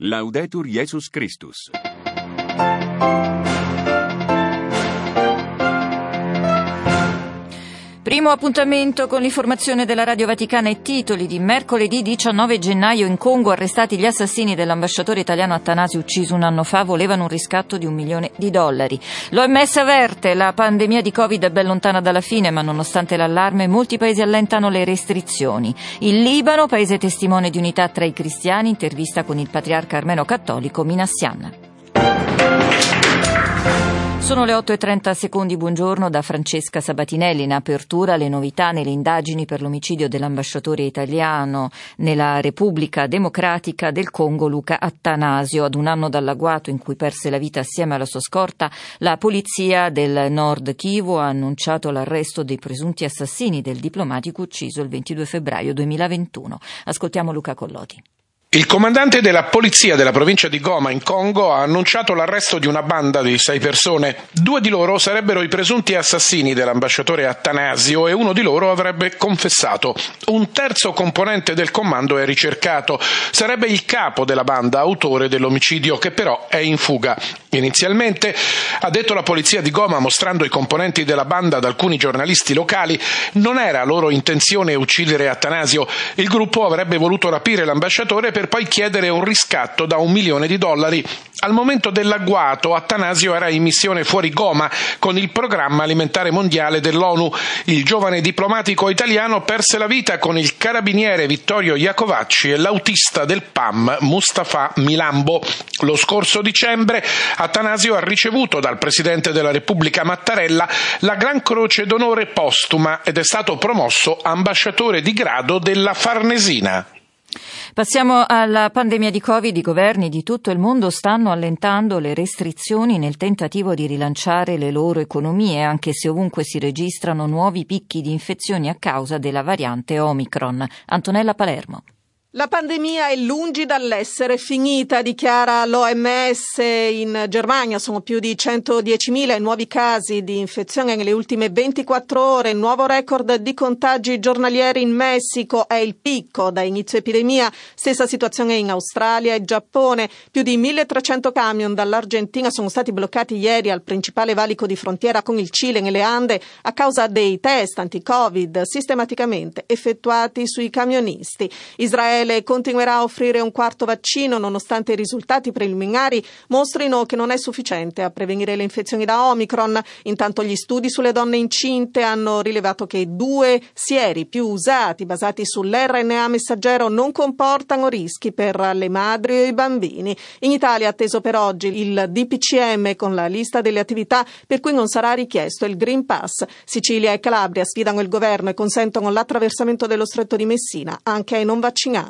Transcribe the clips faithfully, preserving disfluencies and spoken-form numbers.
Laudetur Jesus Christus. Primo appuntamento con l'informazione della Radio Vaticana e titoli di mercoledì diciannove gennaio. In Congo arrestati gli assassini dell'ambasciatore italiano Attanasio ucciso un anno fa, volevano un riscatto di un milione di dollari. L'O M S avverte, la pandemia di Covid è ben lontana dalla fine, ma nonostante l'allarme molti paesi allentano le restrizioni. Il Libano, paese testimone di unità tra i cristiani, intervista con il patriarca armeno cattolico Minassian. Sono le otto e trenta secondi, buongiorno da Francesca Sabatinelli. In apertura le novità nelle indagini per l'omicidio dell'ambasciatore italiano nella Repubblica Democratica del Congo Luca Attanasio. Ad un anno dall'agguato in cui perse la vita assieme alla sua scorta, la polizia del Nord Kivu ha annunciato l'arresto dei presunti assassini del diplomatico ucciso il ventidue febbraio duemilaventuno. Ascoltiamo Luca Collodi. Il comandante della polizia della provincia di Goma in Congo ha annunciato l'arresto di una banda di sei persone. Due di loro sarebbero i presunti assassini dell'ambasciatore Attanasio e uno di loro avrebbe confessato. Un terzo componente del comando è ricercato. Sarebbe il capo della banda, autore dell'omicidio, che però è in fuga. Inizialmente, ha detto la polizia di Goma, mostrando i componenti della banda ad alcuni giornalisti locali, non era loro intenzione uccidere Attanasio. Il gruppo avrebbe voluto rapire l'ambasciatore per per poi chiedere un riscatto da un milione di dollari. Al momento dell'agguato, Attanasio era in missione fuori Goma con il Programma Alimentare Mondiale dell'ONU. Il giovane diplomatico italiano perse la vita con il carabiniere Vittorio Iacovacci e l'autista del P A M Mustafa Milambo. Lo scorso dicembre Attanasio ha ricevuto dal Presidente della Repubblica Mattarella la Gran Croce d'Onore postuma ed è stato promosso ambasciatore di grado della Farnesina. Passiamo alla pandemia di Covid. I governi di tutto il mondo stanno allentando le restrizioni nel tentativo di rilanciare le loro economie, anche se ovunque si registrano nuovi picchi di infezioni a causa della variante Omicron. Antonella Palermo. La pandemia è lungi dall'essere finita, dichiara l'O M S. In Germania sono più di centodiecimila i nuovi casi di infezione nelle ultime ventiquattro ore, nuovo record di contagi giornalieri in Messico, è il picco da inizio epidemia, stessa situazione in Australia e Giappone. Più di milletrecento camion dall'Argentina sono stati bloccati ieri al principale valico di frontiera con il Cile nelle Ande a causa dei test anti-Covid sistematicamente effettuati sui camionisti. Israele continuerà a offrire un quarto vaccino nonostante i risultati preliminari mostrino che non è sufficiente a prevenire le infezioni da Omicron. Intanto gli studi sulle donne incinte hanno rilevato che due sieri più usati basati sull'R N A messaggero non comportano rischi per le madri e i bambini. In Italia è atteso per oggi il D P C M con la lista delle attività per cui non sarà richiesto il Green Pass. Sicilia e Calabria sfidano il governo e consentono l'attraversamento dello Stretto di Messina anche ai non vaccinati.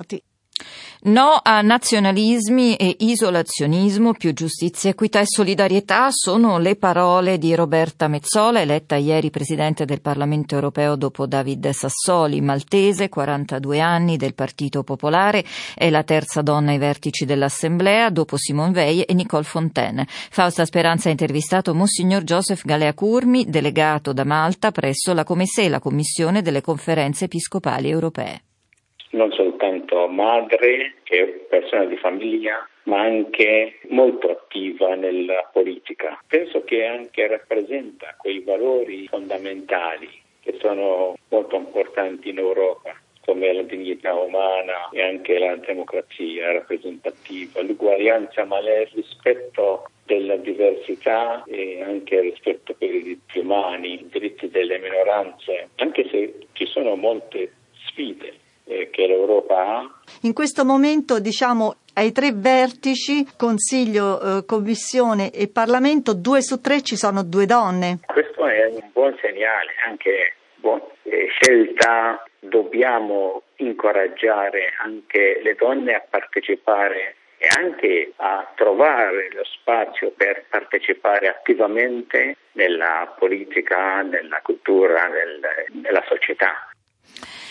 No a nazionalismi e isolazionismo, più giustizia, equità e solidarietà sono le parole di Roberta Metsola, eletta ieri Presidente del Parlamento Europeo dopo David Sassoli, maltese, quarantadue anni, del Partito Popolare, è la terza donna ai vertici dell'Assemblea dopo Simone Veil e Nicole Fontaine. Fausta Speranza ha intervistato Monsignor Joseph Galea Curmi, delegato da Malta presso la Comesse, la Commissione delle Conferenze Episcopali Europee. Non soltanto madre e persona di famiglia, ma anche molto attiva nella politica. Penso che anche rappresenta quei valori fondamentali che sono molto importanti in Europa, come la dignità umana e anche la democrazia rappresentativa, l'uguaglianza, ma il rispetto della diversità e anche il rispetto per i diritti umani, i diritti delle minoranze, anche se ci sono molte sfide che l'Europa ha. In questo momento, diciamo, ai tre vertici, Consiglio, eh, Commissione e Parlamento, due su tre ci sono due donne. Questo è un buon segnale, anche buona scelta. Dobbiamo incoraggiare anche le donne a partecipare e anche a trovare lo spazio per partecipare attivamente nella politica, nella cultura, nel, nella società.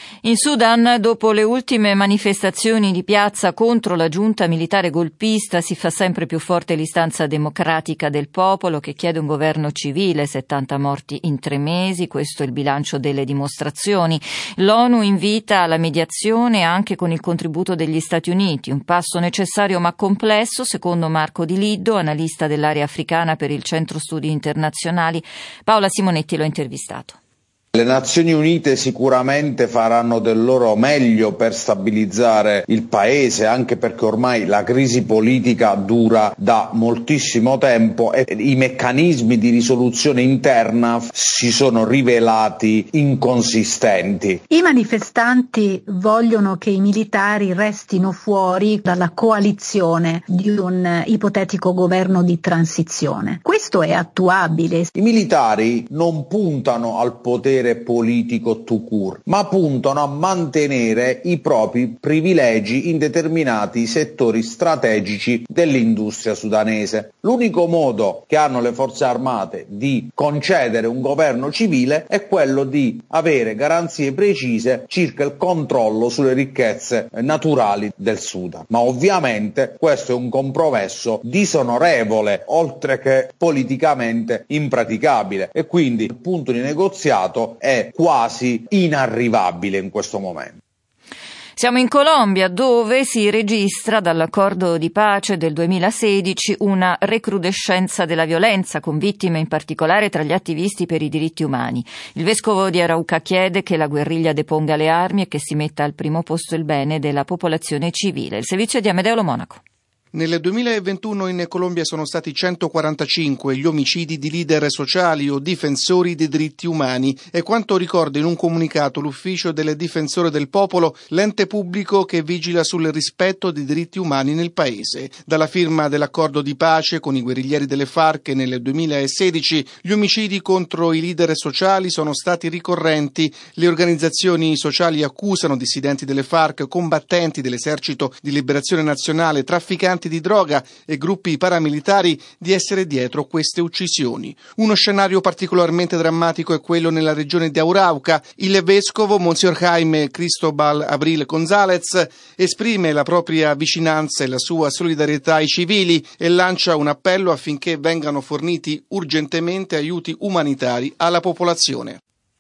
In Sudan, dopo le ultime manifestazioni di piazza contro la giunta militare golpista, si fa sempre più forte l'istanza democratica del popolo che chiede un governo civile, settanta morti in tre mesi, questo è il bilancio delle dimostrazioni. L'ONU invita alla mediazione anche con il contributo degli Stati Uniti, un passo necessario ma complesso, secondo Marco Di Liddo, analista dell'area africana per il Centro Studi Internazionali. Paola Simonetti lo ha intervistato. Le Nazioni Unite sicuramente faranno del loro meglio per stabilizzare il paese, anche perché ormai la crisi politica dura da moltissimo tempo e i meccanismi di risoluzione interna si sono rivelati inconsistenti. I manifestanti vogliono che i militari restino fuori dalla coalizione di un ipotetico governo di transizione. Questo è attuabile. I militari non puntano al potere politico tout court, ma puntano a mantenere i propri privilegi in determinati settori strategici dell'industria sudanese. L'unico modo che hanno le forze armate di concedere un governo civile è quello di avere garanzie precise circa il controllo sulle ricchezze naturali del Sudan. Ma ovviamente questo è un compromesso disonorevole, oltre che politicamente impraticabile, e quindi il punto di negoziato è quasi inarrivabile in questo momento. Siamo in Colombia, dove si registra dall'accordo di pace del duemilasedici una recrudescenza della violenza, con vittime in particolare tra gli attivisti per i diritti umani. Il vescovo di Arauca chiede che la guerriglia deponga le armi e che si metta al primo posto il bene della popolazione civile. Il servizio di Amedeo Lo Monaco. Nel duemilaventuno in Colombia sono stati centoquarantacinque gli omicidi di leader sociali o difensori dei diritti umani, è quanto ricorda in un comunicato l'Ufficio del Difensore del Popolo, l'ente pubblico che vigila sul rispetto dei diritti umani nel paese. Dalla firma dell'accordo di pace con i guerriglieri delle FARC nel duemilasedici, gli omicidi contro i leader sociali sono stati ricorrenti. Le organizzazioni sociali accusano dissidenti delle FARC, combattenti dell'Esercito di Liberazione Nazionale, trafficanti di droga e gruppi paramilitari di essere dietro queste uccisioni. Uno scenario particolarmente drammatico è quello nella regione di Arauca. Il vescovo Monsignor Jaime Cristobal Abril González esprime la propria vicinanza e la sua solidarietà ai civili e lancia un appello affinché vengano forniti urgentemente aiuti umanitari alla popolazione.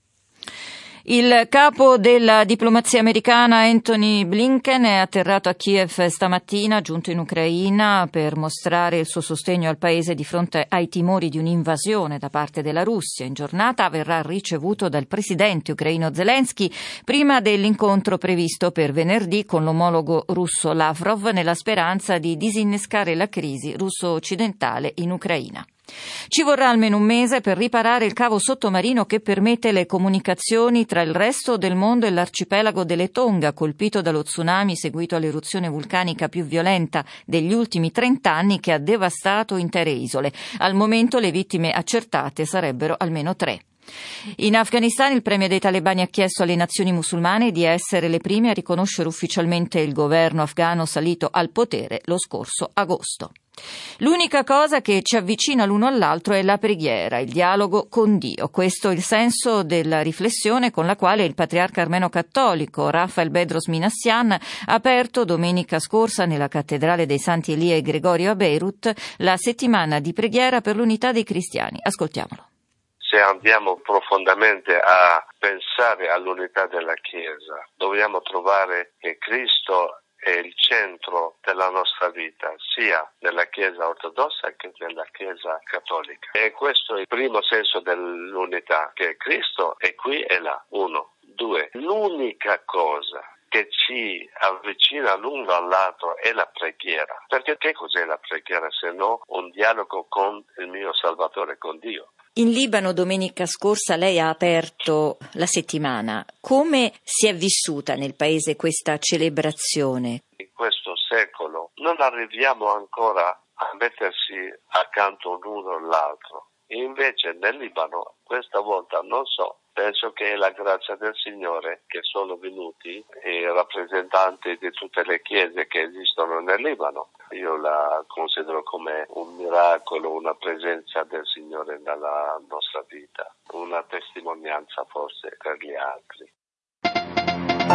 Il capo della diplomazia americana Antony Blinken è atterrato a Kiev stamattina, giunto in Ucraina per mostrare il suo sostegno al paese di fronte ai timori di un'invasione da parte della Russia. In giornata verrà ricevuto dal presidente ucraino Zelensky prima dell'incontro previsto per venerdì con l'omologo russo Lavrov, nella speranza di disinnescare la crisi russo-occidentale in Ucraina. Ci vorrà almeno un mese per riparare il cavo sottomarino che permette le comunicazioni tra il resto del mondo e l'arcipelago delle Tonga, colpito dallo tsunami seguito all'eruzione vulcanica più violenta degli ultimi trent'anni che ha devastato intere isole. Al momento le vittime accertate sarebbero almeno tre. In Afghanistan il premier dei talebani ha chiesto alle nazioni musulmane di essere le prime a riconoscere ufficialmente il governo afghano salito al potere lo scorso agosto. L'unica cosa che ci avvicina l'uno all'altro è la preghiera, il dialogo con Dio. Questo è il senso della riflessione con la quale il patriarca armeno cattolico Rafael Bedros Minassian ha aperto domenica scorsa nella cattedrale dei Santi Elia e Gregorio a Beirut la settimana di preghiera per l'unità dei cristiani. Ascoltiamolo. Se andiamo profondamente a pensare all'unità della Chiesa, dobbiamo trovare che Cristo è il centro della nostra vita, sia nella Chiesa ortodossa che nella Chiesa cattolica. E questo è il primo senso dell'unità, che Cristo è qui e là. Uno. Due. L'unica cosa che ci avvicina l'uno all'altro è la preghiera. Perché che cos'è la preghiera se no un dialogo con il mio Salvatore, con Dio? In Libano domenica scorsa lei ha aperto la settimana. Come si è vissuta nel paese questa celebrazione? In questo secolo non arriviamo ancora a mettersi accanto l'uno all'altro. Invece nel Libano questa volta non so, penso che è la grazia del Signore che sono venuti i rappresentanti di tutte le chiese che esistono nel Libano. Io la considero come un miracolo, una presenza del Signore nella nostra vita, una testimonianza forse per gli altri.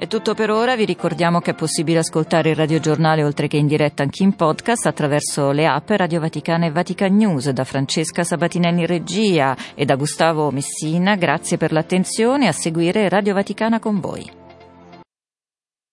È tutto per ora, vi ricordiamo che è possibile ascoltare il radiogiornale oltre che in diretta anche in podcast attraverso le app Radio Vaticana e Vatican News. Da Francesca Sabatinelli in regia e da Gustavo Messina, grazie per l'attenzione. A seguire Radio Vaticana con voi.